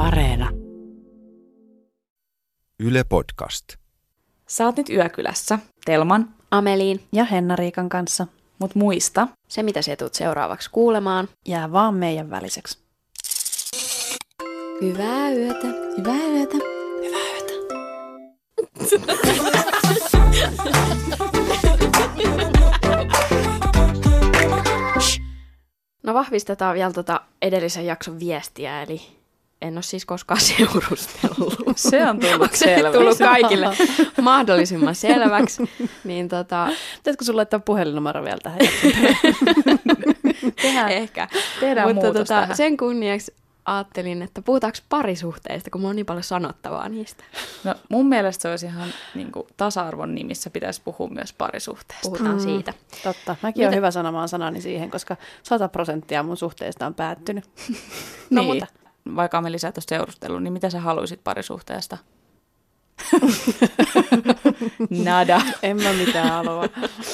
Areena. Yle Podcast. Sä oot nyt Yökylässä Telman, Ameliin. Ja Henna-Riikan kanssa. mut muista, Se, mitä sä tulet seuraavaksi kuulemaan. Jää vaan meidän väliseksi. Hyvää yötä. Hyvää yötä. Hyvää yötä. No vahvistetaan vielä edellisen jakson viestiä, eli en ole siis koskaan seurustellut. se on tullut Onko se selväksi. tullut kaikille mahdollisimman selväksi? Niin Pitäisikö sulla laittaa puhelinnumero vielä tähän? ehkä. Tehdään Mutta muutos tähän. sen kunniaksi ajattelin, että puhutaanko parisuhteista, kun mulla on niin paljon sanottavaa niistä. No, mun mielestä se olisi ihan niin kuin, tasa-arvon nimissä pitäisi puhua myös parisuhteesta. Puhutaan siitä. Totta. Mäkin olen hyvä sanomaan sanani siihen, koska 100% mun suhteista on päättynyt. No, niin. mutta vaikka Ameli sä et ole seurustellut, niin mitä sä haluaisit parisuhteesta? Nada. En mä mitään halua.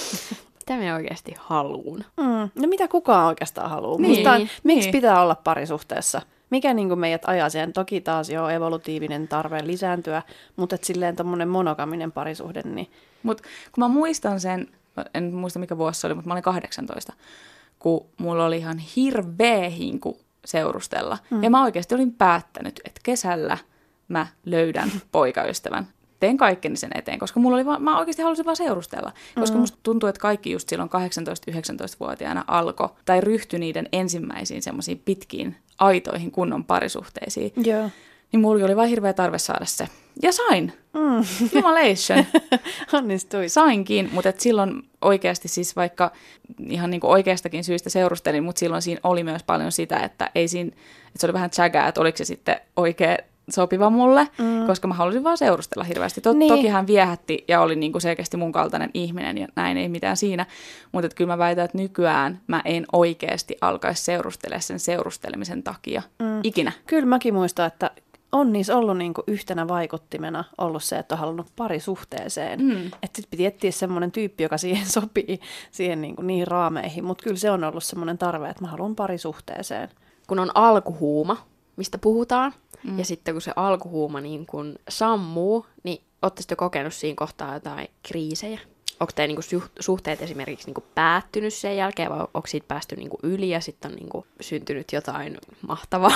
Mitä me oikeasti haluun? No mitä kukaan oikeastaan haluaa? Niin, Miksi niin. pitää olla parisuhteessa? Mikä niin kuin meidät ajaa siihen? Toki taas jo evolutiivinen tarve lisääntyä, mutta et silleen tommonen monogaminen parisuhde, niin Mut kun mä muistan sen, en muista mikä vuosi se oli, mutta mä olin 18, kun mulla oli ihan hirveä hinku seurustella. Ja mä oikeasti olin päättänyt, että kesällä mä löydän poikaystävän. Teen kaikkeni sen eteen, koska mä oikeasti halusin vaan seurustella. Koska musta tuntuu, että kaikki just silloin 18-19-vuotiaana alkoi tai ryhtyi niiden ensimmäisiin semmoisiin pitkiin, aitoihin kunnon parisuhteisiin. joo. Niin mulla oli vain hirveä tarve saada se. Ja sain. Jumalation. Onnistuit. Sainkin, mutta silloin oikeasti siis vaikka ihan niin kuin oikeastakin syystä seurustelin, mutta silloin siinä oli myös paljon sitä, että se oli vähän tsägää, että oliko se sitten oikea sopiva mulle, koska mä halusin vaan seurustella hirveästi. Niin. Toki hän viehätti ja oli niin kuin selkeästi mun kaltainen ihminen ja näin, ei mitään siinä. Mutta kyllä mä väitän, että nykyään mä en oikeasti alkaisi seurustella sen seurustelemisen takia ikinä. Kyllä mäkin muistan, että on niissä ollut niinku yhtenä vaikuttimena ollut se, että on halunnut parisuhteeseen. Että sitten piti etsiä semmoinen tyyppi, joka siihen sopii, siihen niinku niihin raameihin. Mutta kyllä se on ollut semmoinen tarve, että mä haluan parisuhteeseen. Kun on alkuhuuma, mistä puhutaan, ja sitten kun se alkuhuuma niin kun sammuu, niin ootte sitten kokenut siinä kohtaa jotain kriisejä? Onko teidän niin suhteet esimerkiksi niin päättynyt sen jälkeen, vai onko siitä päästy niin yli ja sitten on niin syntynyt jotain mahtavaa?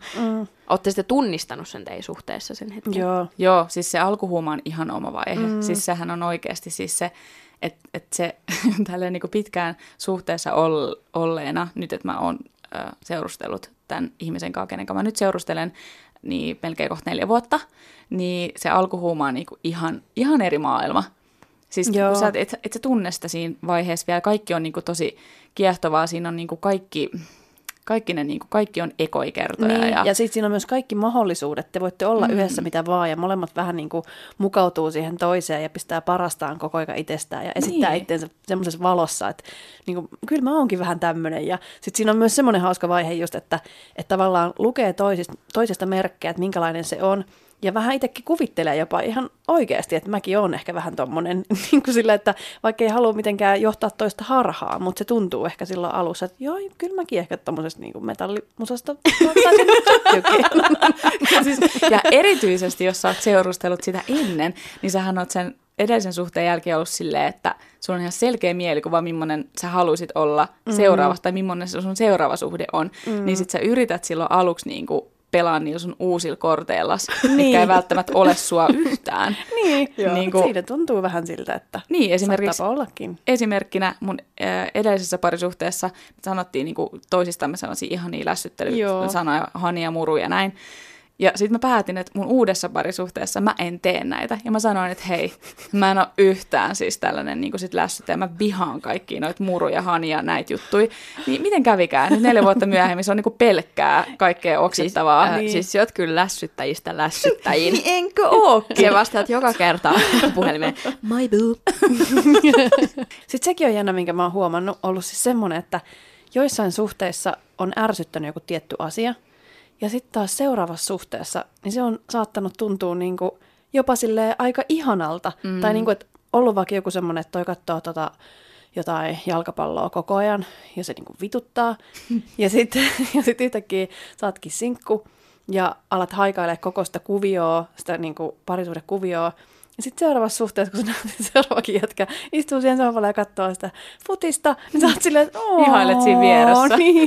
Olette sitten tunnistanut sen teidän suhteessa sen hetken? Joo, siis se alkuhuuma on ihan oma vaihe. Siis sehän on oikeasti siis se, että se tälleen niin kuin pitkään suhteessa olleena, nyt että mä oon seurustellut tämän ihmisen kanssa, kenen kanssa mä nyt seurustelen, niin melkein kohta 4 vuotta, niin se alkuhuuma on niin kuin ihan eri maailma. Siis kun sä et sä tunne sitä siinä vaiheessa vielä, kaikki on niin kuin tosi kiehtovaa, siinä on niin kuin kaikki on ekoikertoja. Niin, ja sitten siinä on myös kaikki mahdollisuudet. Te voitte olla yhdessä mitä vaan, ja molemmat vähän niin kuin mukautuu siihen toiseen ja pistää parastaan koko ajan itsestään ja esittää itseensä semmoisessa valossa, että niin kuin, kyllä mä oonkin vähän tämmöinen. Ja sitten siinä on myös semmoinen hauska vaihe just, että tavallaan lukee toisesta merkkejä, että minkälainen se on. Ja vähän itsekin kuvittelee jopa ihan oikeasti, että mäkin oon ehkä vähän tommonen, niin kuin sillä, että vaikka ei halua mitenkään johtaa toista harhaa, mutta se tuntuu ehkä silloin alussa, että joo, kyllä mäkin ehkä tommosesta niin kuin metallimusasta ottaisin ja erityisesti, jos sä oot seurustellut sitä ennen, niin sähän oot sen edellisen suhteen jälkeen ollut silleen, että sulla on ihan selkeä mielikuva, millainen sä haluisit olla seuraavassa, tai millainen se sun seuraava suhde on, niin sit sä yrität silloin aluksi niin kuin pelaa niillä sun uusilla korteillas, mitkä ei välttämättä ole sua yhtään. niin kuin, siinä tuntuu vähän siltä, että esimerkiksi saattaa ollakin. Esimerkkinä mun edellisessä parisuhteessa sanottiin niin kuin toisistamme sellaisia ihania lässyttelysanoja, hani ja muru ja näin. Ja sitten mä päätin, että mun uudessa parisuhteessa mä en tee näitä. Ja mä sanoin, että hei, mä en ole yhtään siis tällainen niin sit lässyttäjä. Mä vihaan kaikkia noita muruja, hania, näitä juttuja. Niin miten kävikään? Nyt 4 vuotta myöhemmin se on niin kuin pelkkää kaikkea oksettavaa. Siis sä oot kyllä lässyttäjistä lässyttäjiin. Enkö ookin? Se vastaat joka kerta puhelimeen, my boo. Sitten sekin on jännä, minkä mä oon huomannut, ollut siis semmoinen, että joissain suhteissa on ärsyttänyt joku tietty asia. Ja sitten taas seuraavassa suhteessa, niin se on saattanut tuntua niinku jopa silleen aika ihanalta. Tai niinku, että ollut vaikka joku semmoinen, että toi katsoo jotain jalkapalloa koko ajan ja se niinku vituttaa. Ja sitten yhtäkkiä sä ootkin sinkku ja alat haikailemaan koko sitä kuvioa, sitä niin kuin parisuhdekuvioa. Ja sitten seuraavassa suhteessa, kun sä näet seuraavakin jätkä, istuu siihen sohvalle ja katsoo sitä futista, niin sä oot silleen, että ihailet siinä vieressä. Niin,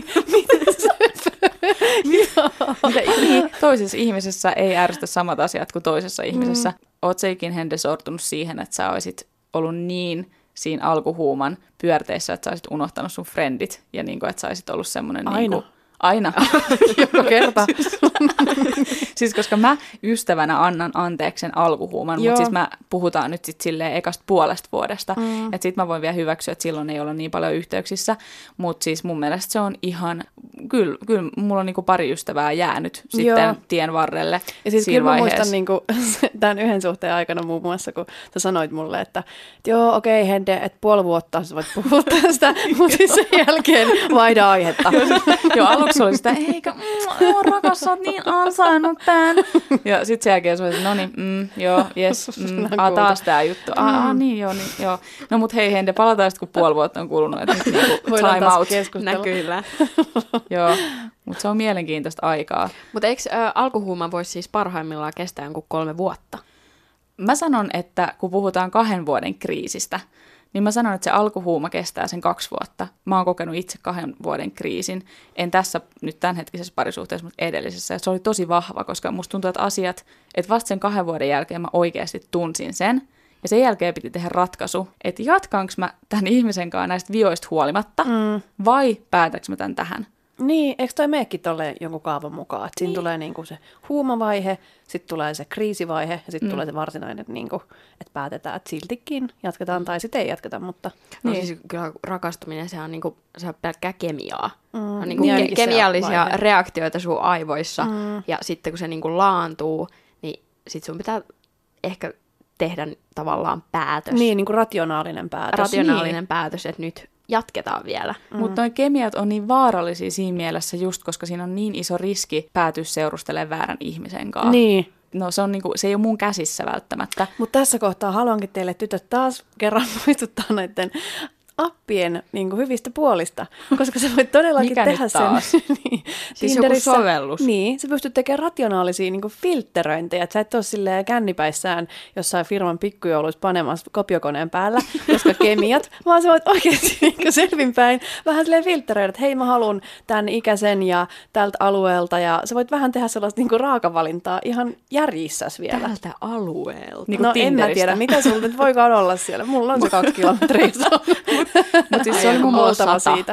niin, toisessa ihmisessä ei ärsytä samat asiat kuin toisessa ihmisessä. Oot sä ikin, Hende, sortunut siihen, että sä olisit ollut niin siinä alkuhuuman pyörteissä, että sä olisit unohtanut sun friendit ja niin kuin, että sä olisit ollut semmoinen... Aina. Niin kuin, aina. joka kerta. Siis koska mä ystävänä annan anteeksi sen alkuhuuman, mutta siis mä puhutaan nyt sit silleen ekasta puolesta vuodesta. Että sit mä voin vielä hyväksyä, että silloin ei olla niin paljon yhteyksissä. Mutta siis mun mielestä se on ihan, kyllä mulla on niinku pari ystävää jäänyt sitten tien varrelle. Ja siis siinä kyllä mä vaiheessa. muistan niinku, tämän yhden suhteen aikana muun muassa, kun sä sanoit mulle, että joo, okei, Hende, että puoli vuotta sä voit puhua tästä, mutta siis sen jälkeen vaihda aihetta. Joo, aluksi oli sitä, eikä, rakas, sä oot niin ansainnut tän. Ja sit sen jälkeen se oli, no niin, joo, jes, taas tää juttu. Niin joo. No mut hei Hende, palataan sitten, kun puoli vuotta on kulunut, että nyt niinku time out. Näkyillä. Joo, mutta se on mielenkiintoista aikaa. Mutta eikö alkuhuuma voisi siis parhaimmillaan kestää jonkun 3 vuotta? Mä sanon, että kun puhutaan 2 vuoden kriisistä, niin mä sanon, että se alkuhuuma kestää sen 2 vuotta. Mä oon kokenut itse 2 vuoden kriisin. En tässä nyt tämänhetkisessä parisuhteessa, mutta edellisessä. Ja se oli tosi vahva, koska musta tuntuu, että asiat, että vasta sen 2 vuoden jälkeen mä oikeasti tunsin sen. Ja sen jälkeen piti tehdä ratkaisu, että jatkaanko mä tämän ihmisen kanssa näistä vioista huolimatta, vai päätänkö mä tämän tähän? Niin, eikö toi meekki tolleen jonkun kaavan mukaan? Että siinä tulee niinku se huumavaihe, sitten tulee se kriisivaihe ja sitten tulee se varsinainen, niinku, että päätetään, että siltikin jatketaan tai sitten ei jatketa. Mutta no siis kyllä rakastuminen, se on niinku, se on pelkkää kemiaa. On niinku niin kemiallisia reaktioita sun aivoissa ja sitten kun se niinku laantuu, niin sit sun pitää ehkä tehdä tavallaan päätös. Niin kuin rationaalinen päätös. Rationaalinen päätös, että nyt jatketaan vielä. Mutta nuo kemiat on niin vaarallisia siinä mielessä just, koska siinä on niin iso riski päätyä seurustelemaan väärän ihmisen kanssa. Niin. No se, on niinku, se ei ole mun käsissä välttämättä. Mutta tässä kohtaa haluankin teille tytöt taas kerran muistuttaa näiden appien niin kuin hyvistä puolista, koska sä voit todellakin mikä tehdä nyt taas? sen. Niin, siis joku sovellus. Niin, sä pystyt tekemään rationaalisia niin kuin filtteröintejä, että sä et ole silleen kännipäissään jossain firman pikkujouluissa panemassa kopiokoneen päällä, koska kemiat, vaan sä voit oikeasti niin kuin selvinpäin vähän silleen filtteröidä, että hei mä haluan tämän ikäisen ja tältä alueelta, ja sä voit vähän tehdä sellaista niin kuin raakavalintaa ihan järjissäs vielä. Tältä alueelta. Niin No Tinderistä. en mä tiedä, mitä sulla nyt voikaan olla siellä. Mulla on se 2 kilometriä. Mutta siis se oli mun oltava siitä.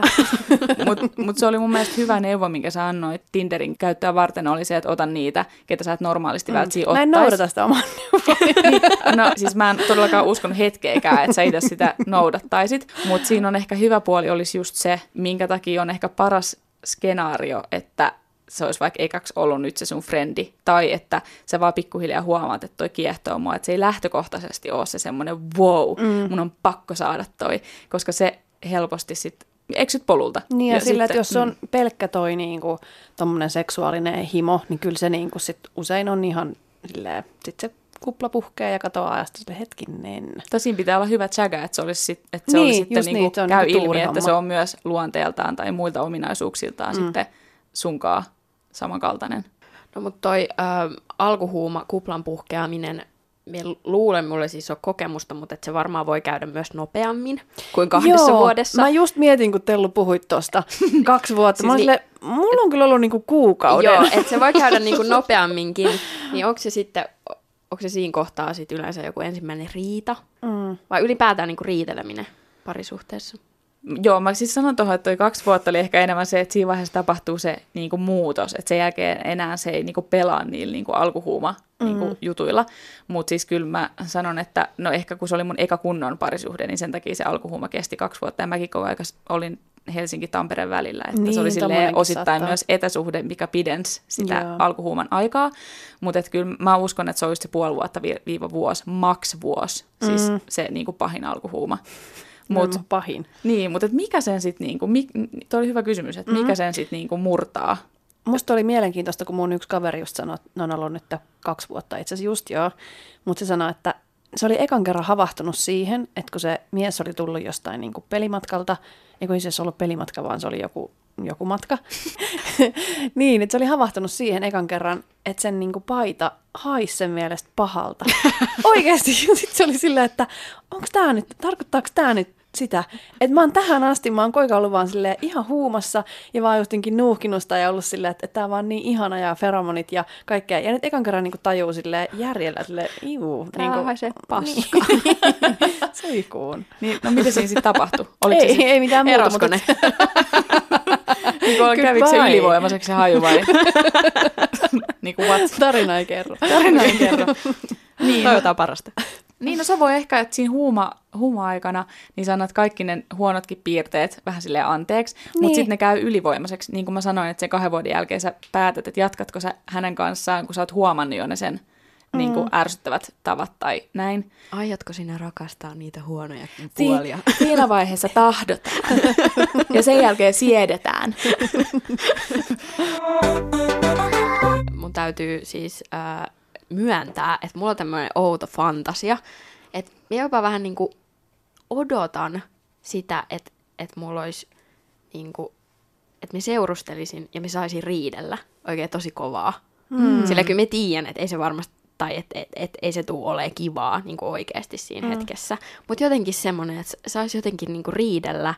Mut se oli mun mielestä hyvä neuvo, minkä sä annoit Tinderin käyttöä varten, oli se, että ota niitä, ketä sä et normaalisti välttämättä ottais. Mä en noudata sitä omaa neuvoa. No siis mä en todellakaan uskonut hetkeäkään, että sä itse sitä noudattaisit, mutta siinä on ehkä hyvä puoli olisi just se, minkä takia on ehkä paras skenaario, että se olisi vaikka ekaksi ollut nyt se sun frendi, tai että sä vaan pikkuhiljaa huomaat, että toi kiehtoo mua, että se ei lähtökohtaisesti ole se semmoinen wow, mun on pakko saada toi, koska se helposti sitten eksyt polulta. Niin ja sillä, että jos on pelkkä toi niinku, tommonen seksuaalinen himo, niin kyllä se niinku sit usein on ihan silleen, sit se kupla puhkee ja katoaa ja sitten hetkinen. Tosin pitää olla hyvä tsägä, että se olisi, että se Niin, oli sitten just niinku, niin, se on käy niinku ilmi, että tuurihomma. se on myös luonteeltaan tai muilta ominaisuuksiltaan sitten sunkaan samankaltainen. No mutta toi alkuhuuma, kuplan puhkeaminen, minä luulen, mulla siis on kokemusta, mutta että se varmaan voi käydä myös nopeammin kuin 2 vuodessa. Mä just mietin, kun Tellu puhuit tosta 2 vuotta. Siis mä olin mulla on kyllä ollut niinku kuukauden. Joo, että se voi käydä niinku nopeamminkin. Niin onko se siinä kohtaa sit yleensä joku ensimmäinen riita? Vai ylipäätään niinku riiteleminen parisuhteessa? Joo, mä siis sanon tuohon, että toi 2 vuotta oli ehkä enemmän se, että siinä vaiheessa tapahtuu se niinku muutos, että sen jälkeen enää se ei niinku pelaa niillä niinku alkuhuuma niinku jutuilla, mutta siis kyllä mä sanon, että no ehkä kun se oli mun eka kunnon parisuhde, niin sen takia se alkuhuuma kesti 2 vuotta, ja mäkin koko ajan olin Helsinki-Tampereen välillä, että niin, se oli silleen osittain saattaa. myös etäsuhde, mikä pidensi sitä Joo. alkuhuuman aikaa, mutta kyllä mä uskon, että se olisi se puoli vuotta viiva vuosi, maks vuosi, siis se niinku pahin alkuhuuma. Pahin. Niin, mutta mikä sen sitten, niinku, toi oli hyvä kysymys, että mikä sen sitten niinku murtaa? Musta oli mielenkiintoista, kun mun yksi kaveri just sanoi, että ne on ollut nyt 2 vuotta itse asiassa just joo, mutta se sanoi, että se oli ekan kerran havahtunut siihen, että kun se mies oli tullut jostain niinku pelimatkalta, ei kun se ollut pelimatka, vaan se oli joku joku matka. Niin, että se oli havahtunut siihen ekan kerran, että sen niin kuin paita haisi sen mielestä pahalta. Oikeasti. Sitten se oli silleen, että tarkoittaako tämä nyt sitä, että mä oon tähän asti, mä oon koika ollut vaan silleen ihan huumassa ja vaan justinkin nuuhkinusta ja ollut silleen, että tää on vaan niin ihana ja feromonit ja kaikkea. Ja nyt ekan kerran niin kuin tajuu silleen järjellä silleen, tää niin haisee paska. Niin, suikuun. Niin, no mitä siinä sitten tapahtui? Ei mitään muuta, Erosko ne? Niin kävikö se ylivoimaiseksi se haju vai? Niin kuin what? Tarina ei kerro. Niin, Toivotaan parasta. Niin, no se voi ehkä, että siinä huuma-aikana niin sä annat kaikki ne huonotkin piirteet vähän silleen anteeksi, mutta Niin. sitten ne käy ylivoimaiseksi. Niin kuin mä sanoin, että sen 2 vuoden jälkeen sä päätät, että jatkatko sä hänen kanssaan, kun sä oot huomannut jo ne sen niin kuin ärsyttävät tavat tai näin. Aiotko sinä rakastaa niitä huonoja puolia? Siinä vaiheessa tahdotaan ja sen jälkeen siedetään. Mun täytyy siis myöntää, että mulla on tämmöinen outo fantasia, että mä jopa vähän niinku odotan sitä, että mulla olisi niinku, että mä seurustelisin ja mä saisin riidellä oikein tosi kovaa. Sillä kyllä mä tiedän, että ei se varmasti, tai että ei se tule olemaan kivaa niinku oikeasti siinä hetkessä. Mutta jotenkin semmoinen, että saisi jotenkin niinku riidellä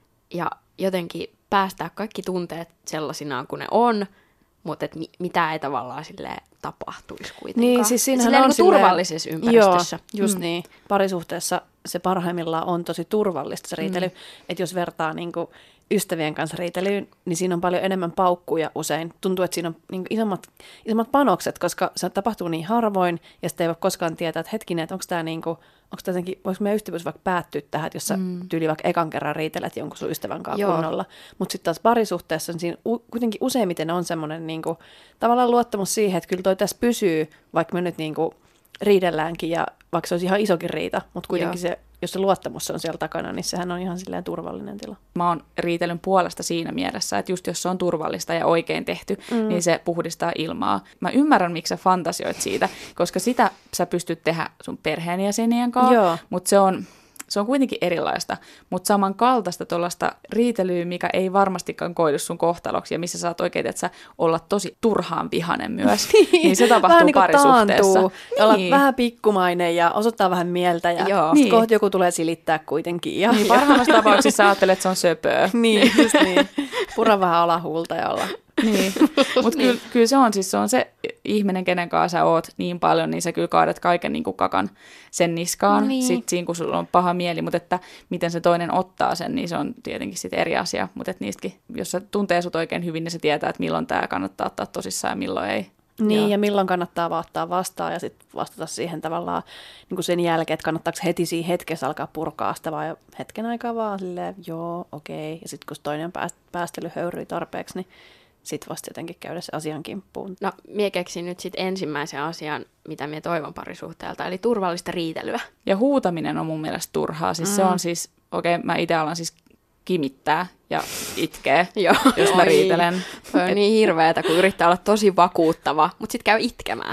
ja jotenkin päästää kaikki tunteet sellaisinaan kuin ne on, mutta mitä ei tavallaan silleen tapahtuisi kuitenkaan. Niin, siis siinähän silleen on niin turvallisessa ympäristössä. Joo, just niin. Parisuhteessa se parhaimmillaan on tosi turvallista se riitely. Että jos vertaa niin kuin ystävien kanssa riitelyyn, niin siinä on paljon enemmän paukkuja usein. Tuntuu, että siinä on niin kuin isommat panokset, koska se tapahtuu niin harvoin, ja sitten ei voi koskaan tietää, että hetkinen, että onko tämä niin kuin, voiko meidän ystävyys vaikka päättyä tähän, että jos sä tyyli vaikka ekan kerran riitelet jonkun sun ystävän kanssa kunnolla. Mutta sitten taas parisuhteessa niin siinä kuitenkin useimmiten on semmoinen niin kuin, tavallaan luottamus siihen, että kyllä toi tässä pysyy, vaikka me nyt niin kuin riidelläänkin, ja vaikka se olisi ihan isokin riita, mutta kuitenkin se, jos se luottamus on siellä takana, niin sehän on ihan silleen turvallinen tila. Mä oon riitelyn puolesta siinä mielessä, että just jos se on turvallista ja oikein tehty, niin se puhdistaa ilmaa. Mä ymmärrän, miksi sä fantasioit siitä, koska sitä sä pystyt tehdä sun perheenjäsenien kanssa, mutta se on kuitenkin erilaista, mutta samankaltaista tuollaista riitelyä, mikä ei varmastikaan koidu sun kohtaloksi ja missä saat oikein, että sä olla tosi turhaan vihanen myös, niin se tapahtuu niin parisuhteessa. Olla vähän pikkumainen ja osoittaa vähän mieltä ja kohta joku tulee silittää kuitenkin. Ja, niin, parhaimmassa tapauksessa ajattelet, että se on söpöä. Niin, just niin. Pura vähän alahuulta ja olla. Niin, mutta kyllä se on se ihminen, kenen kanssa sä oot niin paljon, niin sä kyllä kaadat kaiken niin kuin kakan sen niskaan, sitten siinä kun sulla on paha mieli, mutta että miten se toinen ottaa sen, niin se on tietenkin sitten eri asia, mutta että niistäkin, jos se tuntee sut oikein hyvin, niin se tietää, että milloin tämä kannattaa ottaa tosissaan ja milloin ei. Niin, ja milloin kannattaa vaan ottaa vastaan ja sitten vastata siihen tavallaan niin kuin sen jälkeen, että kannattaako heti siinä hetkessä alkaa purkaa sitä vai hetken aikaa vaan silleen, joo, okei. Ja sitten kun toinen päästely höyryy tarpeeksi, niin sitten vasta jotenkin käydä se asian kimppuun. No, mie keksin nyt sitten ensimmäisen asian, mitä mie toivon parisuhteelta, eli turvallista riitelyä. Ja huutaminen on mun mielestä turhaa. Siis se on siis, mä itse alan siis kimittää ja itkee, jos mä riitelen. Se on niin hirveetä, kun yrittää olla tosi vakuuttava, mutta sitten käy itkemään.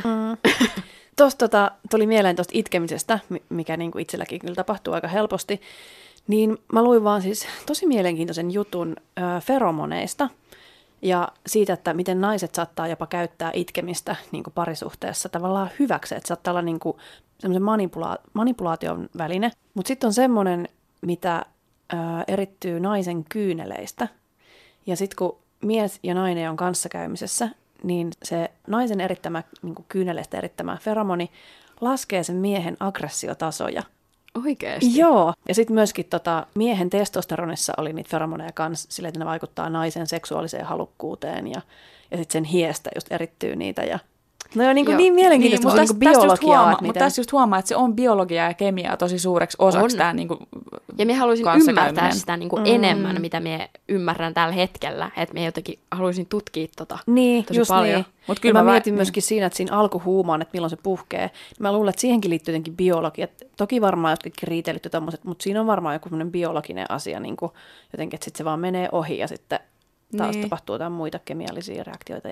Tuosta tuli mieleen tuosta itkemisestä, mikä niin kuin itselläkin kyllä tapahtuu aika helposti. Niin mä luin vaan siis tosi mielenkiintoisen jutun feromoneista ja siitä, että miten naiset saattaa jopa käyttää itkemistä niin kuin parisuhteessa tavallaan hyväksi. Että saattaa olla niin kuin semmoisen manipulaation väline. Mutta sitten on semmoinen, mitä erittyy naisen kyyneleistä. Ja sitten kun mies ja nainen on kanssakäymisessä, niin se naisen erittämä, niin kuin kyyneleistä erittämä feromoni laskee sen miehen aggressiotasoja. Oikeasti? Joo. Ja sitten myöskin miehen testosteronissa oli niitä feromoneja kanssa, sillä että ne vaikuttaa naisen seksuaaliseen halukkuuteen ja sitten sen hiestä just erittyy niitä. Ja no niin mielenkiintoista, mutta niin biologiaa. Mutta tässä just huomaa, että se on biologiaa ja kemiaa tosi suureksi osaksi tämä niin kuin ja minä haluaisin ymmärtää sitä niin kuin enemmän, mitä minä ymmärrän tällä hetkellä. Että minä jotenkin haluaisin tutkia tosi paljon. Niin. Mut kyllä mä mietin myöskin siinä, että siinä alkuhuumaan, että milloin se puhkee. Mä luulen, että siihenkin liittyy jotenkin biologia. Toki varmaan jotkin riitelyt ja tommoset, mutta siinä on varmaan joku biologinen asia niin kuin jotenkin, että sitten se vaan menee ohi ja sitten taas tapahtuu jotain muita kemiallisia reaktioita.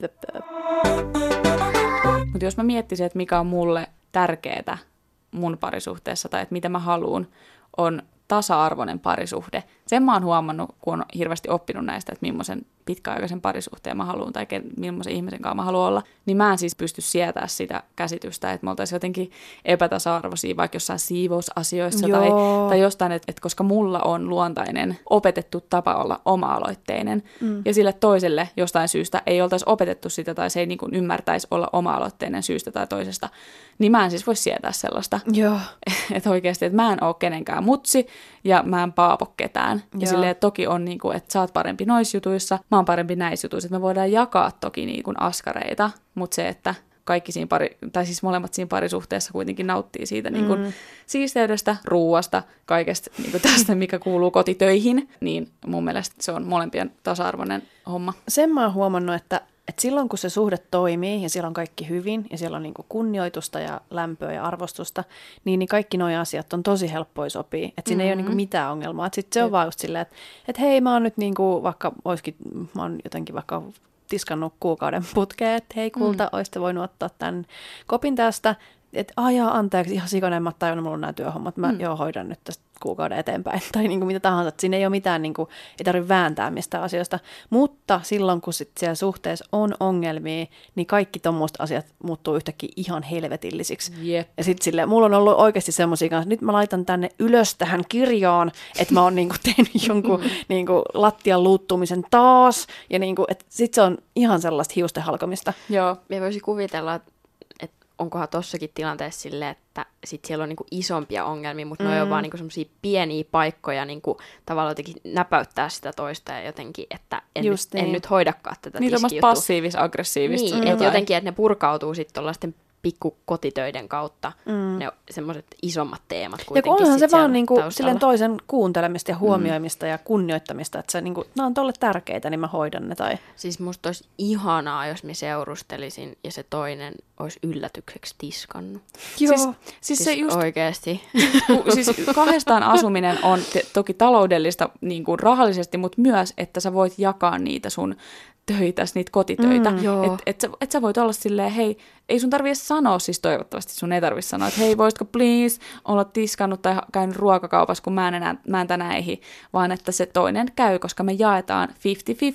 Mutta jos mä miettisin, että mikä on mulle tärkeää mun parisuhteessa tai että mitä mä haluan, on tasa-arvoinen parisuhde. Sen mä oon huomannut, kun on hirveästi oppinut näistä, että millaisen pitkäaikaisen parisuhteen mä haluan tai millaisen ihmisen kanssa mä haluan olla, niin mä en siis pysty sietämään sitä käsitystä, että me oltaisiin jotenkin epätasa-arvoisia vaikka jossain siivousasioissa tai jostain, että koska mulla on luontainen opetettu tapa olla oma-aloitteinen ja sille toiselle jostain syystä ei oltaisi opetettu sitä tai se ei niin kuin ymmärtäisi olla oma-aloitteinen syystä tai toisesta, niin mä en siis voi sietää sellaista. Joo. Että oikeasti, että mä en ole kenenkään mutsi ja mä en paapo ketään. Ja silleen toki on, niin kuin, että sä oot parempi noissa jutuissa, mä oon parempi näissä jutuissa. Että me voidaan jakaa toki niin kuin askareita, mutta se, että kaikki siinä tai siis molemmat siinä parisuhteessa kuitenkin nauttii siitä niin kuin siisteydestä, ruuasta, kaikesta niin kuin tästä, mikä kuuluu kotitöihin, niin mun mielestä se on molempien tasa-arvoinen homma. Sen mä oon huomannut, että silloin kun se suhde toimii ja siellä on kaikki hyvin ja siellä on niin kuin kunnioitusta ja lämpöä ja arvostusta, niin kaikki nuo asiat on tosi helppoja sopii. Että siinä ei ole niin kuin mitään ongelmaa. Sitten se on vaan just silleen, että hei mä oon nyt niin kuin mä oon jotenkin vaikka tiskannut kuukauden putkeen, että hei kulta, oisitte voinut ottaa tämän kopin tästä. Että anteeksi, ihan sikonen, mä oon tajunnut, mulla on nämä työhommat, mä hoidan nyt tästä kuukauden eteenpäin, tai niin kuin mitä tahansa, että siinä ei ole mitään, niin kuin, ei tarvitse vääntää mistään asioista, mutta silloin, kun sit siellä suhteessa on ongelmia, niin kaikki tommoista asiat muuttuu yhtäkkiä ihan helvetillisiksi. Jep. Ja sitten silleen, mulla on ollut oikeasti semmoisia kanssa, nyt mä laitan tänne ylös tähän kirjaan, että mä oon niin kuin tehnyt jonkun niin kuin lattian luuttumisen taas, ja niin kuin, että sit se on ihan sellaista hiusten halkomista. Joo, me voisin kuvitella, että onkohan tossakin tilanteessa silleen, että sit siellä on niinku isompia ongelmia, mutta ne on vaan niinku semmosia pieniä paikkoja niinku tavallaan jotenkin näpäyttää sitä toista ja jotenkin, että en nyt hoidakaan tätä tiskijuttua. Niin passiivis-aggressiivista. Niin, että jotenkin, että ne purkautuu sitten tuollaisten pikkukotitöiden kautta, ne semmoiset isommat teemat kuitenkin. Ja onhan se vaan niinku silleen toisen kuuntelemista ja huomioimista ja kunnioittamista, että se niinku, nämä on tolle tärkeitä, niin mä hoidan ne. Tai... Siis musta olisi ihanaa, jos mä seurustelisin ja se toinen olisi yllätykseksi tiskannut. Joo. Siis se just... Oikeasti. Siis kahdestaan asuminen on toki taloudellista niin kuin rahallisesti, mutta myös, että sä voit jakaa niitä sun töitäs, niitä kotitöitä. Että sä voit olla silleen, hei, ei sun tarvitse sanoa, siis toivottavasti sun ei tarvitse sanoa, että hei, voisitko please olla tiskannut tai käynyt ruokakaupassa, kun mä en tänään ehdi, vaan että se toinen käy, koska me jaetaan 50-50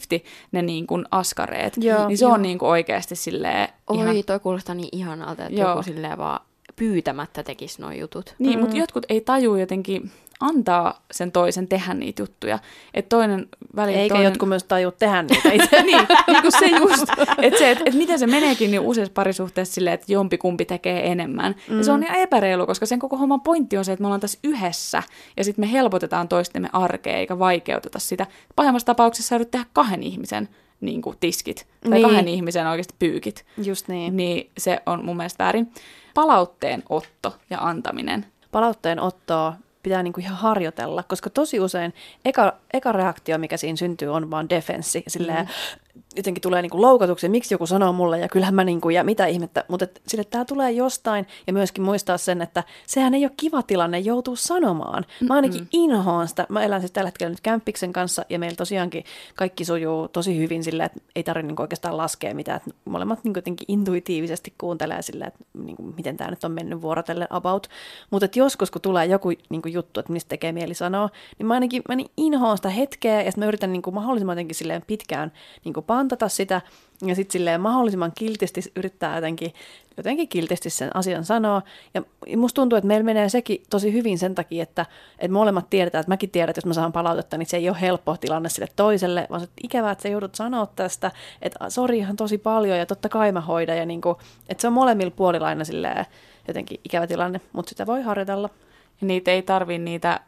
ne niin kuin askareet. Niin se on niin kuin oikeasti silleen... Oi, toi kuulostaa niin ihanalta, että joku silleen vaan pyytämättä tekisi nuo jutut. Niin, mutta jotkut ei tajua jotenkin antaa sen toisen tehdä niitä juttuja. Että toinen eikä jotkut myös tajua tehdä niitä itse. niin kuin se just. Että miten se meneekin niin useassa parisuhteessa silleen, että jompikumpi tekee enemmän. Ja se on niin epäreilu, koska sen koko homman pointti on se, että me ollaan tässä yhdessä ja sitten me helpotetaan toistemme arkea eikä vaikeuteta sitä. Pahimmassa tapauksessa joudut tehdä 2 ihmisen niin kuin tiskit tai 2 ihmisen oikeasti pyykit. Just niin. Niin se on mun mielestä väärin. Palautteen otto ja antaminen. Palautteen ottoa pitää niinku ihan harjoitella, koska tosi usein eka reaktio, mikä siinä syntyy, on vaan defenssi. Silleen jotenkin tulee niinku loukatuksi, miksi joku sanoo mulle, ja kyllähän mä niinku, ja mitä ihmettä, mutta sille tämä tulee jostain, ja myöskin muistaa sen, että sehän ei ole kiva tilanne joutuu sanomaan. Mä ainakin inhoan sitä. Mä elän siis tällä hetkellä nyt kämppiksen kanssa, ja meillä tosiaankin kaikki sujuu tosi hyvin silleen, että ei tarvitse niinku oikeastaan laskea mitään, että molemmat niinku jotenkin intuitiivisesti kuuntelee silleen, että niinku, miten tämä nyt on mennyt vuorotellen about. Mutta joskus, kun tulee joku niinku juttu, että mistä tekee mieli sanoa, niin mä niin inhoan sitä hetkeä, ja sitten mä yritän niinku mahdollisimman jotenkin silleen pitkään niinku pantata sitä, ja sitten silleen mahdollisimman kiltisti yrittää jotenkin kiltisti sen asian sanoa. Ja musta tuntuu, että meillä menee sekin tosi hyvin sen takia, että molemmat tiedetään, että mäkin tiedän, että jos mä saan palautetta, niin se ei ole helppo tilanne sille toiselle, vaan se on ikävää, että sä joudut sanoa tästä, että sori ihan tosi paljon, ja totta kai mä hoidan, ja niinku, että se on molemmilla puolilla aina silleen jotenkin ikävä tilanne, mutta sitä voi harjoitella. Ja niitä ei tarvitse niitä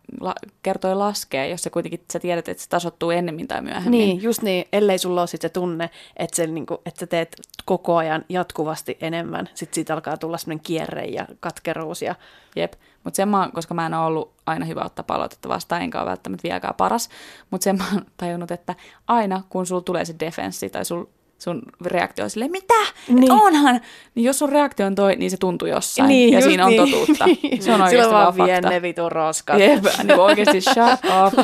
kertoa laskea, jos sä tiedät, että se tasoittuu ennemmin tai myöhemmin. Niin, just niin. Ellei sulla ole sit se tunne, että sä teet koko ajan jatkuvasti enemmän. Sitten siitä alkaa tulla semmoinen kierre ja katkeruus. Jep, mutta koska mä en ole ollut aina hyvä ottaa palautetta vastaan, enkä ole välttämättä vieläkään paras, mutta sen mä oon tajunnut, että aina kun sulla tulee se defenssi tai sun reaktio on silleen, mitä? Niin. Onhan! Niin jos sun reaktio on toi, niin se tuntuu jossain. Niin, ja siinä on niin. totuutta. Se on oikeasti vaan fakta. Vien ne vitun roskat. Jep, niin oikeasti shut up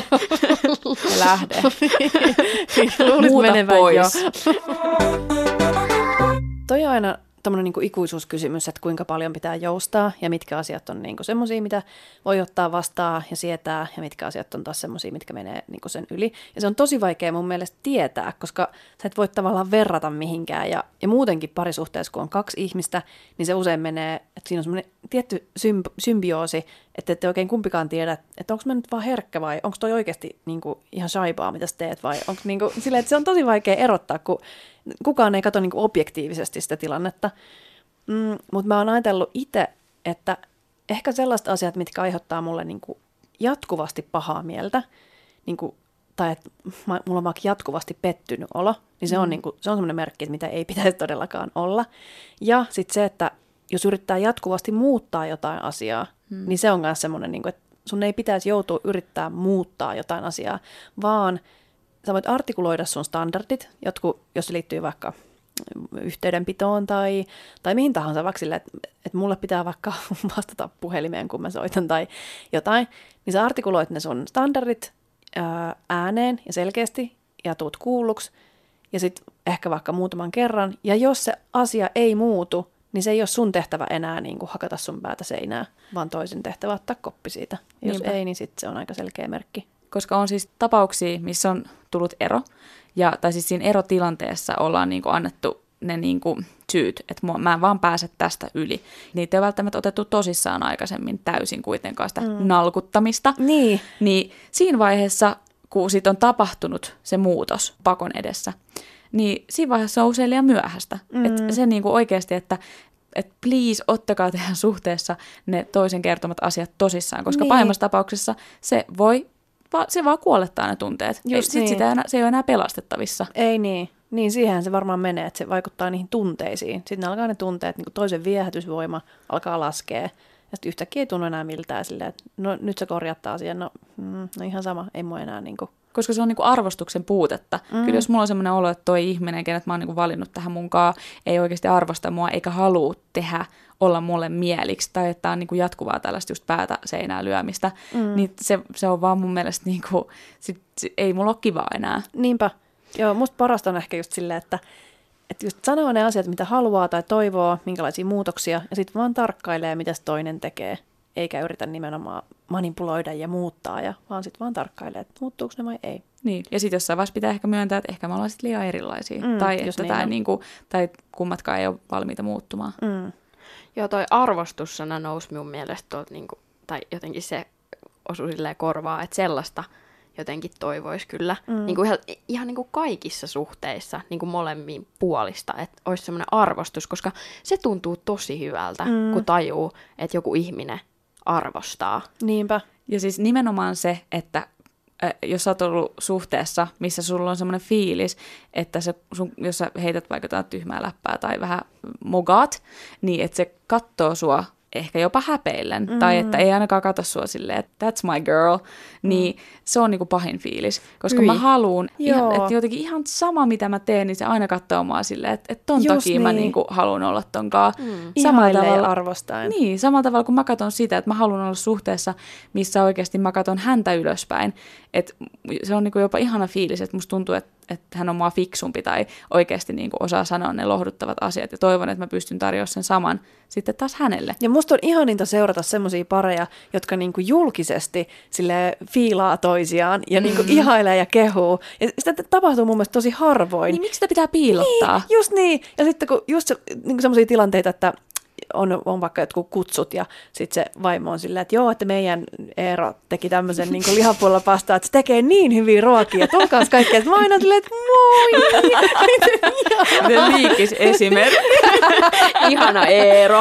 ja lähde. Luulis Muuta menevän pois. jo. Toi on aina tommoinen niin kuin ikuisuuskysymys, että kuinka paljon pitää joustaa ja mitkä asiat on niin kuin semmoisia, mitä voi ottaa vastaan ja sietää ja mitkä asiat on taas semmoisia, mitkä menee niin kuin sen yli. Ja se on tosi vaikea mun mielestä tietää, koska sä et voi tavallaan verrata mihinkään ja muutenkin parisuhteessa, kun on kaksi ihmistä, niin se usein menee, että siinä on semmoinen tietty symbioosi, että ette oikein kumpikaan tiedä, että onko mä nyt vaan herkkä vai onko toi oikeasti niin kuin ihan shaibaa, mitä sä teet vai onko niin kuin silleen, että se on tosi vaikea erottaa, kun kukaan ei katso niin kuin objektiivisesti sitä tilannetta. Mutta mä oon ajatellut itse, että ehkä sellaiset asiat, mitkä aiheuttaa mulle niin kuin jatkuvasti pahaa mieltä, niin kuin, tai että mulla on vaikka jatkuvasti pettynyt olo, niin se on, niin kuin, se on semmoinen merkki, että mitä ei pitäisi todellakaan olla. Ja sitten se, että jos yrittää jatkuvasti muuttaa jotain asiaa, niin se on myös semmoinen, niin kuin, että sun ei pitäisi joutua yrittää muuttaa jotain asiaa, vaan sä voit artikuloida sun standardit, jotkut, jos se liittyy vaikka yhteydenpitoon tai mihin tahansa, vaikka sille, että mulle pitää vaikka vastata puhelimeen, kun mä soitan tai jotain, niin sä artikuloit ne sun standardit ääneen ja selkeästi ja tuut kuulluksi ja sitten ehkä vaikka muutaman kerran. Ja jos se asia ei muutu, niin se ei ole sun tehtävä enää niin kuin hakata sun päätä seinää, vaan toisen tehtävä ottaa koppi siitä. Ja jos ei, niin sitten se on aika selkeä merkki. Koska on siis tapauksia, missä on tullut ero, tai siis siinä erotilanteessa ollaan niin kuin annettu ne niin kuin syyt, että mä en vaan pääse tästä yli. Niitä ei ole välttämättä otettu tosissaan aikaisemmin täysin kuitenkaan sitä nalkuttamista. Niin siinä vaiheessa, kun sit on tapahtunut se muutos pakon edessä, niin siinä vaiheessa on usein liian myöhäistä. Että se niin kuin oikeasti, että please ottakaa teidän suhteessa ne toisen kertomat asiat tosissaan, koska pahimmassa tapauksessa se vaan kuolettaa ne tunteet. Se ei ole enää pelastettavissa. Ei niin. Niin, siihen se varmaan menee, että se vaikuttaa niihin tunteisiin. Sitten alkaa ne tunteet, niin kuin toisen viehätysvoima alkaa laskea. Ja sitten yhtäkkiä ei tunnu enää miltään silleen, että no nyt sä korjattaa asian, no ihan sama, ei mua enää niin kuin. Koska se on niin kuin arvostuksen puutetta. Kyllä jos mulla on semmoinen olo, että toi ihminen, kenet mä oon niin kuin valinnut tähän munkaan, ei oikeasti arvosta mua eikä halua tehdä olla mulle mieliksi, tai että on niin kuin jatkuvaa tällaista just päätä seinää lyömistä, niin se on vaan mun mielestä, niin kuin, ei mulla ole kivaa enää. Niinpä. Joo, musta parasta on ehkä just silleen, että just sanoo ne asiat, mitä haluaa tai toivoo, minkälaisia muutoksia, ja sitten vaan tarkkailee, mitä se toinen tekee, eikä yritä nimenomaan manipuloida ja muuttaa, vaan sitten vaan tarkkailee, että muuttuuko ne vai ei. Niin, ja sitten jossain vaiheessa pitää ehkä myöntää, että ehkä me ollaan sitten liian erilaisia, tai kummatkaan ei ole valmiita muuttumaan. Joo, toi arvostussana nousi minun mielestä tuolta, niinku, tai jotenkin se osui silleen korvaa, että sellaista jotenkin toivoisi kyllä niin kuin ihan niin kuin kaikissa suhteissa niin kuin molemmin puolista, että olisi semmoinen arvostus, koska se tuntuu tosi hyvältä, kun tajuu, että joku ihminen arvostaa. Niinpä. Ja siis nimenomaan se, että jos sä oot ollut suhteessa, missä sulla on semmoinen fiilis, että jos sä heität vaikka jotain tyhmää läppää tai vähän mogaat, niin että se katsoo sua ehkä jopa häpeillen, tai että ei ainakaan katso sua silleen, että that's my girl, niin se on niinku pahin fiilis. Koska mä haluun, että jotenkin ihan sama mitä mä teen, niin se aina katsoo mua silleen, että ton just takia mä niinku haluun olla tonkaan. Samalla tavalla arvostaen. Niin, samalla tavalla kun mä katson sitä, että mä haluan olla suhteessa, missä oikeasti mä katson häntä ylöspäin. Että se on niinku jopa ihana fiilis, että musta tuntuu, että hän on mua fiksumpi tai oikeasti niinku osaa sanoa ne lohduttavat asiat ja toivon, että mä pystyn tarjoamaan sen saman sitten taas hänelle. Ja musta on ihaninta seurata semmoisia pareja, jotka niinku julkisesti sille fiilaa toisiaan ja niinku ihailee ja kehuu. Ja sitä tapahtuu mun mielestä tosi harvoin. Niin miksi sitä pitää piilottaa? Niin, just niin. Ja sitten kun just niinku semmoisia tilanteita, että on vaikka jotkut kutsut ja sitten se vaimo on silleen, että joo, että meidän Eero teki tämmöisen niin lihapuolella pastaa, että se tekee niin hyviä ruokia, tulkaas kaikkea. Mä aina silleen, että moi! Miten liikis esimerkki. Ihana Eero.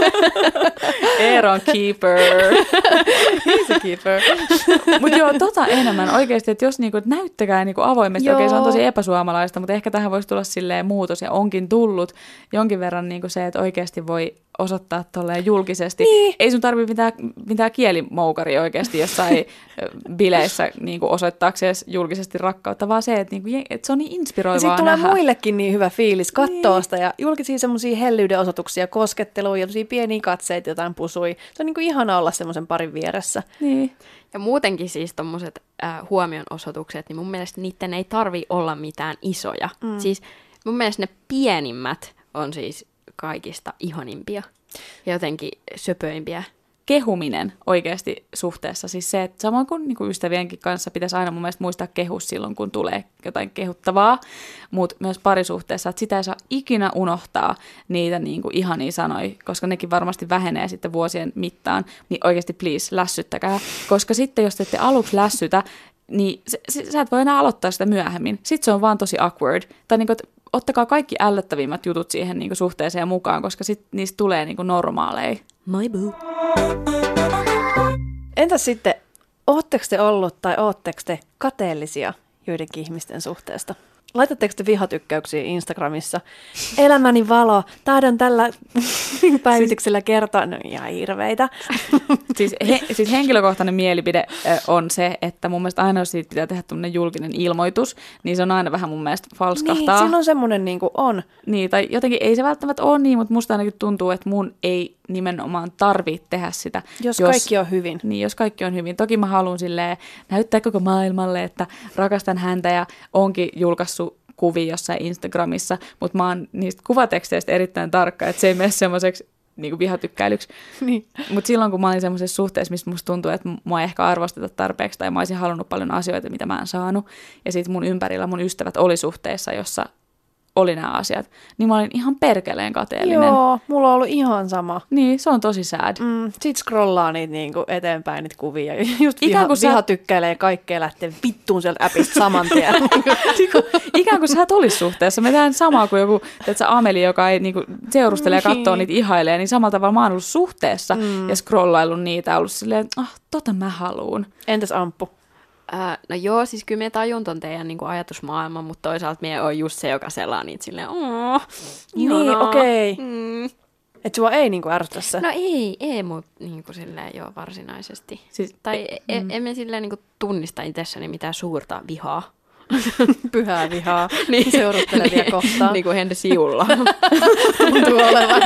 Eero on keeper. He's a keeper. Mutta joo, enemmän oikeasti, että jos niinku, näyttäkää niinku avoimesti, okei, se on tosi epäsuomalaista, mutta ehkä tähän voisi tulla silleen muutos ja onkin tullut jonkin verran niinku se, että oikeasti voi osoittaa tolleen julkisesti. Niin. Ei sun tarvitse mitään kielimoukaria oikeasti jossain bileissä niin osoittaakseen julkisesti rakkautta, vaan se, että, että se on niin inspiroivaa ja siitä nähdä. Tulee muillekin niin hyvä fiilis katsoa sitä ja julkisia semmoisia hellyyden osoituksia, kosketteluja, pieniä katseita, jotain pusui. Se on niin kuin ihana olla semmoisen parin vieressä. Niin. Ja muutenkin siis tommoset huomionosoitukset, niin mun mielestä niiden ei tarvitse olla mitään isoja. Siis mun mielestä ne pienimmät on siis kaikista ihanimpia ja jotenkin söpöimpiä. Kehuminen oikeasti suhteessa. Siis se, että samoin kuin niinku ystävienkin kanssa pitäisi aina mun mielestä muistaa kehus silloin, kun tulee jotain kehuttavaa, mutta myös parisuhteessa, että sitä ei saa ikinä unohtaa niitä niinku ihania sanoja, koska nekin varmasti vähenee sitten vuosien mittaan, niin oikeasti please lässyttäkää, koska sitten jos te ette aluksi lässytä, niin sä et voi enää aloittaa sitä myöhemmin. Sitten se on vaan tosi awkward. Tai niinku, ottakaa kaikki ällöttävimmät jutut siihen niinku suhteeseen mukaan, koska sitten niistä tulee niinku normaaleja. My boo. Entäs sitten, ootteko te ollut tai ootteko te kateellisia joidenkin ihmisten suhteesta? Laitatteko te vihatykkäyksiä Instagramissa? Elämäni valo, tahdon tällä päivityksellä kertoa. No ihan hirveitä. Siis henkilökohtainen mielipide on se, että mun mielestä aina jos siitä pitää tehdä tämmöinen julkinen ilmoitus, niin se on aina vähän mun mielestä falskahtaa. Niin, silloin semmoinen niin kuin on. Niin, tai jotenkin ei se välttämättä ole niin, mutta musta ainakin tuntuu, että mun ei nimenomaan tarvitse tehdä sitä. Jos kaikki on hyvin. Niin, jos kaikki on hyvin. Toki mä haluan silleen näyttää koko maailmalle, että rakastan häntä ja onkin julkaissut kuvia jossain Instagramissa, mutta mä oon niistä kuvateksteistä erittäin tarkka, että se ei mene semmoiseksi niin vihatykkäilyksi. Niin. Mutta silloin, kun mä olin semmoisessa suhteessa, missä musta tuntuu, että mua ei ehkä arvosteta tarpeeksi, tai mä olisin halunnut paljon asioita, mitä mä en saanut, ja sitten mun ympärillä mun ystävät oli suhteessa, jossa oli nämä asiat, niin mä olin ihan perkeleen kateellinen. Joo, mulla on ollut ihan sama. Niin, se on tosi sad. Sit scrollaa niitä niinku eteenpäin niitä kuvia. Just vihatykkäilee kaikkea lähtee vittuun sieltä appista saman tien. Ikään kuin sä et olisi suhteessa. Me tehdään samaa kuin joku Ameli, joka ei niinku seurustelee ja katsoo niitä ihailee, niin samalla tavalla mä oon ollut suhteessa ja scrollaillut niitä ja ollut silleen, tota mä haluun. Entäs Amppu? No joo, siis kyllä me tajun ton teidän niin kuin ajatusmaailman, mutta toisaalta me on just se, joka selaa niitä silleen, niin, okei. Että sua ei niinku ärsytä se? No ei mut niinku silleen joo varsinaisesti. Siis, tai emme silleen niinku tunnista itsessäni mitään suurta vihaa. Pyhää vihaa, niin, seurustelevia kohtaan. Niin kuin Henry Siulla. Tuntuu olevan.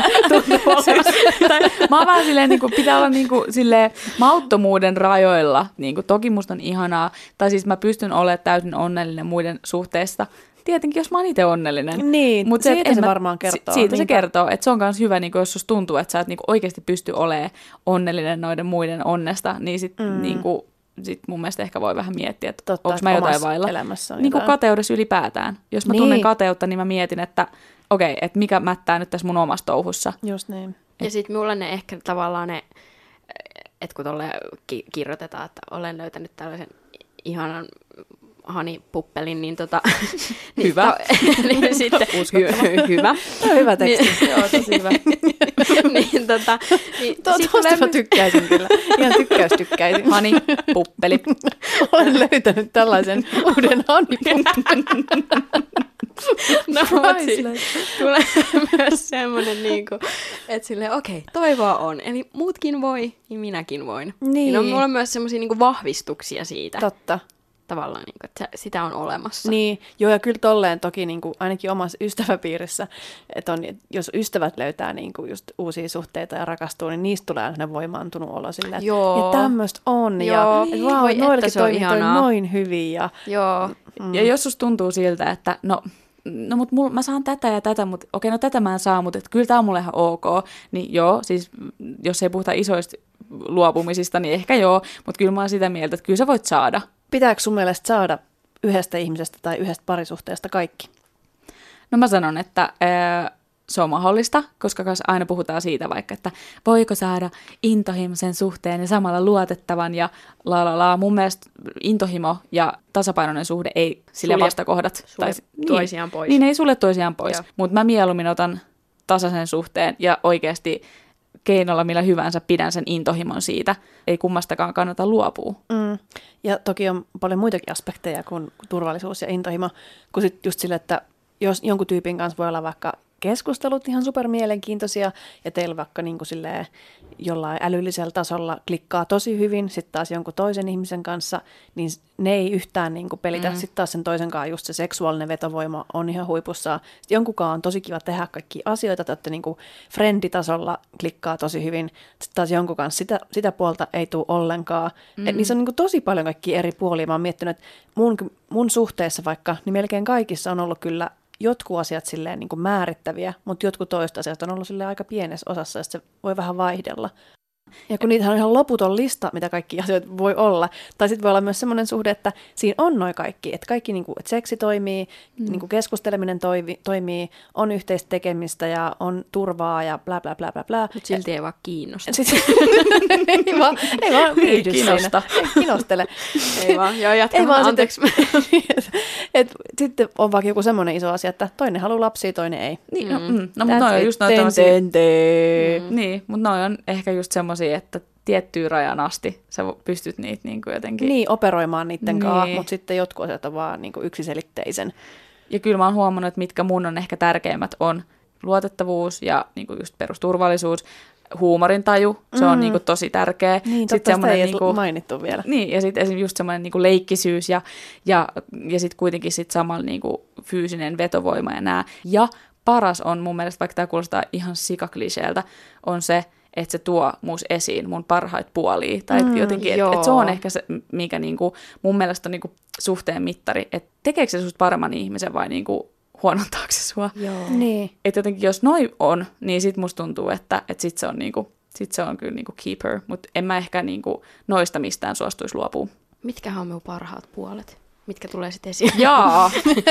Mä oon vähän silleen, niin kuin, pitää olla niin kuin, silleen, mauttomuuden rajoilla. Niin kuin, toki musta on ihanaa. Tai siis mä pystyn olemaan täysin onnellinen muiden suhteesta. Tietenkin, jos mä oon itse onnellinen. Niin, mut siitä se varmaan kertoo. Siitä se kertoo, että se on myös hyvä, niin jos susta tuntuu, että sä et niin oikeasti pysty olemaan onnellinen noiden muiden onnesta, niin sitten niin sit mun mielestä ehkä voi vähän miettiä, että onko mä jotain vailla. Niin kuin kateudessa ylipäätään. Jos mä tunnen kateutta, niin mä mietin, että okei, että mikä mättää nyt tässä mun omassa touhussa. Just niin. Ja sitten mulla ne ehkä tavallaan ne, että kun tuolle kirjoitetaan, että olen löytänyt tällaisen ihanan hanipuppelin, niin hyvä. niin sitten hyvä. Hyvä teksti. Joo, tosi hyvä. niin Tuosta mä tykkäisin kyllä. Ihan tykkäisin. Hanipuppeli. Olen löytänyt tällaisen uuden hanipuppelin. No, tulee myös semmoinen, niinku, että silleen, okei, toivoa on. Eli muutkin voi, niin minäkin voin. Niin. No, mulla on myös semmoisia niinku vahvistuksia siitä. Totta. Tavallaan, niin kuin, että sitä on olemassa. Niin, joo, ja kyllä tolleen toki niin kuin, ainakin omassa ystäväpiirissä, että jos ystävät löytää niin kuin, just uusia suhteita ja rakastuu, niin niistä tulee aina voimaantunut olo silleen, että ja tämmöistä on, joo. Ja wow, noillakin toimii noin hyvin. Ja, joo. Ja jos susta tuntuu siltä, että no mut mä saan tätä ja tätä, mutta okei, no tätä mä en saa, mutta kyllä tää on mulle ihan ok, niin joo, siis jos ei puhuta isoista luopumisista, niin ehkä joo, mutta kyllä mä oon sitä mieltä, että kyllä sä voit saada. Pitääkö sun mielestä saada yhdestä ihmisestä tai yhdestä parisuhteesta kaikki? No mä sanon, että se on mahdollista, koska aina puhutaan siitä vaikka, että voiko saada intohimoisen suhteen ja samalla luotettavan ja Mun mielestä intohimo ja tasapainoinen suhde ei sillä vastakohdat. Toisiaan pois. Niin, ei sulle toisiaan pois, mutta mä mieluummin otan tasaisen suhteen ja oikeasti keinolla millä hyvänsä pidän sen intohimon siitä. Ei kummastakaan kannata luopua. Ja toki on paljon muitakin aspekteja kuin turvallisuus ja intohimo, kun sit just sille, että jos jonkun tyypin kanssa voi olla vaikka keskustelut ihan supermielenkiintoisia ja teillä vaikka niin kuin silleen jollain älyllisellä tasolla klikkaa tosi hyvin, sitten taas jonkun toisen ihmisen kanssa, niin ne ei yhtään niin kuin pelitä. Sitten taas sen toisen kanssa just se seksuaalinen vetovoima on ihan huipussaan. Sitten jonkunkaan on tosi kiva tehdä kaikkia asioita, että niin kuin frienditasolla klikkaa tosi hyvin. Sitten taas jonkun kanssa sitä puolta ei tule ollenkaan. Et niissä on niin kuin tosi paljon kaikkia eri puolia. Mä oon miettinyt, että mun suhteessa vaikka, niin melkein kaikissa on ollut kyllä jotkut asiat silleen niin kuin määrittäviä, mutta jotkut toista asiat on ollut silleen aika pienessä osassa, ja se voi vähän vaihdella. Ja kun niitä on ihan loputon lista, mitä kaikki asioita voi olla. Tai sitten voi olla myös semmoinen suhde, että siinä on noi kaikki. Että kaikki, niin kuin, että seksi toimii, niin kuin keskusteleminen toimii, on yhteistä tekemistä ja on turvaa ja bla bla bla bla bla. Mutta silti ei vaan kiinnosta. ei vaan viihdy kiinnosta. Ei kinostele. Ei vaan, joo jatka. Ei vaan anteeksi. Sitten on vaikka joku semmoinen iso asia, että toinen haluaa lapsia, toinen ei. Niin, no mutta noi on just noita tämmöisiä. Niin, mutta noi on ehkä just semmoisia, että tiettyyn rajan asti sä pystyt niitä niin kuin jotenkin... Niin, operoimaan niiden kanssa, mutta sitten jotkut asiat on vaan niin kuin yksiselitteisen. Ja kyllä mä oon huomannut, että mitkä mun on ehkä tärkeimmät on luotettavuus ja niin kuin just perusturvallisuus, huumorintaju, se on niin kuin tosi tärkeä. Niin, totta sitä ei mainittu vielä. Niin, ja sitten esimerkiksi just semmoinen niin kuin leikkisyys ja sitten kuitenkin sit samalla niin kuin fyysinen vetovoima ja nää. Ja paras on mun mielestä, vaikka tämä kuulostaa ihan sikakliseeltä, on se, että se tuo muus esiin mun parhaita puolia. Tai jotenkin, että se on ehkä se, mikä niinku, mun mielestä on niinku suhteen mittari. Että tekeekö se susta paremman ihmisen vai niinku huonontaako se sua? Niin. Että jotenkin jos noi on, niin sit musta tuntuu, että sit se on, niinku, sit se on kyllä niinku keeper. Mutta en mä ehkä niinku noista mistään suostuisi luopua. Mitkähän on minun parhaat puolet? Mitkä tulee sitten esiin? Jaa!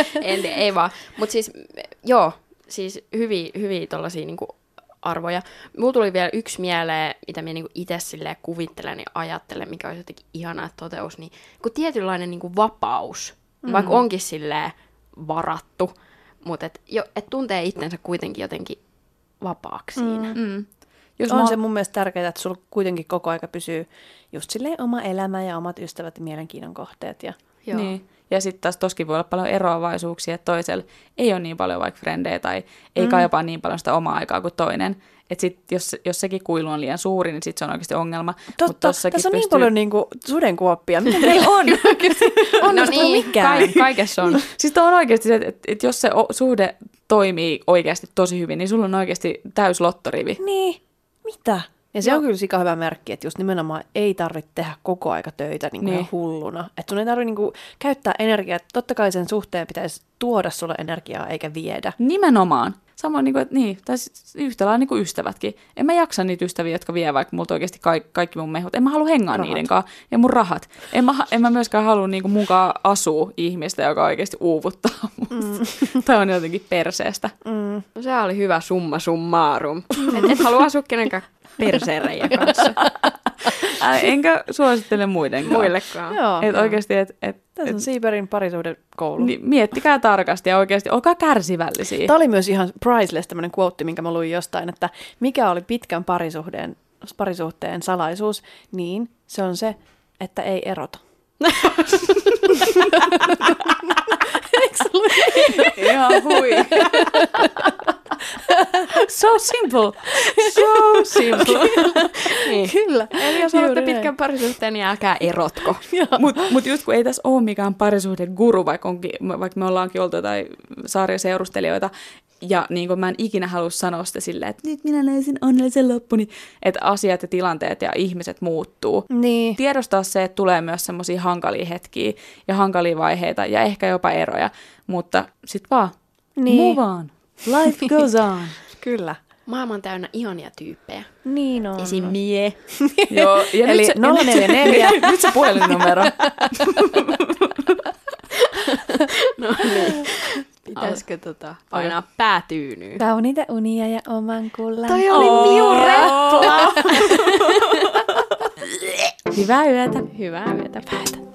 ei vaan. Mutta siis, joo, siis hyviä tollasia niinku arvoja. Mulla tuli vielä yksi mieleen, mitä minä niinku itse silleen kuvittelen ja ajattelen, mikä olisi jotenkin ihanaa, että toteus, niin kun tietynlainen niinku vapaus, vaikka onkin silleen varattu, mutta et tuntee itsensä kuitenkin jotenkin vapaaksi siinä. Jos on se mun mielestä tärkeää, että sulla kuitenkin koko aika pysyy just silleen oma elämä ja omat ystävät ja mielenkiinnon kohteet. Ja... Niin. Ja sitten taas toskin voi olla paljon eroavaisuuksia, että toisella ei ole niin paljon vaikka frendejä tai ei kaipaa niin paljon sitä omaa aikaa kuin toinen. Että sitten jos sekin kuilu on liian suuri, niin sitten se on oikeasti ongelma. Totta, tässä on niin paljon niinku sudenkuoppia. Miten niin on? Onnistuu mikään. Kaikessa on. Siis on oikeasti se, että jos se suhde toimii oikeasti tosi hyvin, niin sulla on oikeasti täys lottorivi. Niin, mitä? Ja se on kyllä sika hyvä merkki, että just nimenomaan ei tarvitse tehdä koko aika töitä niin kuin ihan hulluna. Että sun ei tarvitse niin kuin käyttää energiaa. Totta kai sen suhteen pitäisi tuoda sulle energiaa eikä viedä. Nimenomaan. Samoin, niin kuin, että niin, tai yhtä lailla niin kuin ystävätkin. En mä jaksa niitä ystäviä, jotka vie vaikka multa oikeasti kaikki mun mehut. En mä halua hengaa niiden kanssa. Ja mun rahat. En mä myöskään halua niin kuin mukaan asua ihmistä, joka oikeasti uuvuttaa tai on jotenkin perseestä. No se oli hyvä summa summarum. Et halua asua kenenkään perseenreijä kanssa. Enkä suosittele muillekaan. Että oikeasti, tässä on Siiberin parisuhdekoulu. Niin, miettikää tarkasti ja oikeasti olkaa kärsivällisiä. Tämä oli myös ihan priceless tämmöinen quote, minkä mä luin jostain, että mikä oli pitkän parisuhteen salaisuus, niin se on se, että ei erota. Eikö se ollut ihan hui. So simple. So simple. Niin. Kyllä. Eli jos olette pitkän parisuhteen, niin älkää erotko. Mut just kun ei tässä ole mikään parisuhdeguru, vaikka me ollaankin oltu jotain sarjaseurustelijoita, ja niin kuin mä en ikinä halua sanoa sitä silleen, että nyt minä löysin onnellisen loppuni, että asiat ja tilanteet ja ihmiset muuttuu. Niin. Tiedostaa se, että tulee myös semmoisia hankalia hetkiä ja hankalia vaiheita ja ehkä jopa eroja, mutta sit vaan move on. Life goes on. Kyllä. Maailma on täynnä ihania tyyppejä. Niin on. Esim. mie. Joo, ja eli 044. Nyt se puhelinnumero. No niin. Pitäisikö painaa päätyynyyn? Kauniita unia ja oman kullan. Toi oli minun repla. Hyvää yötä. Hyvää yötä.